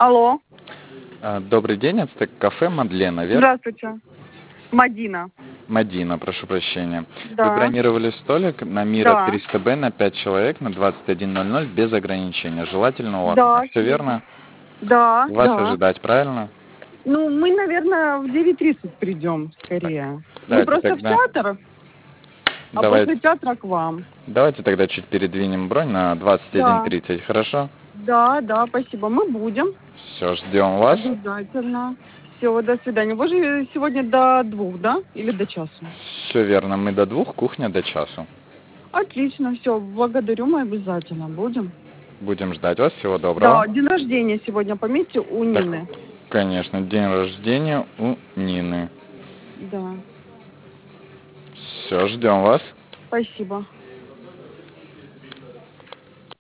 Алло, Добрый день, это кафе Мадлена, верно? здравствуйте. Мадина. Мадина, прошу прощения. Вы Да, бронировали столик на Мира да, 300Б на 5 человек на 21:00 без ограничения. Желательно у окна. да, Все верно? да, Вас да. ожидать, правильно? Ну, мы, наверное, в 9:30 придем скорее. Мы Давайте просто в тогда, театр, а давайте, после театра к вам. давайте тогда чуть передвинем бронь на Да, 21:30, хорошо? да, да, спасибо. Мы будем. Все, ждем вас. Обязательно. Все, до свидания. Вы же сегодня до 2, да? Или до часу? Все верно, мы до 2, кухня до часу. Отлично, все, благодарю, мы обязательно будем. Будем ждать вас, всего доброго. Да, день рождения сегодня, пометьте, у Так, Нины. конечно, день рождения у Нины. Да, Все, ждем вас. спасибо.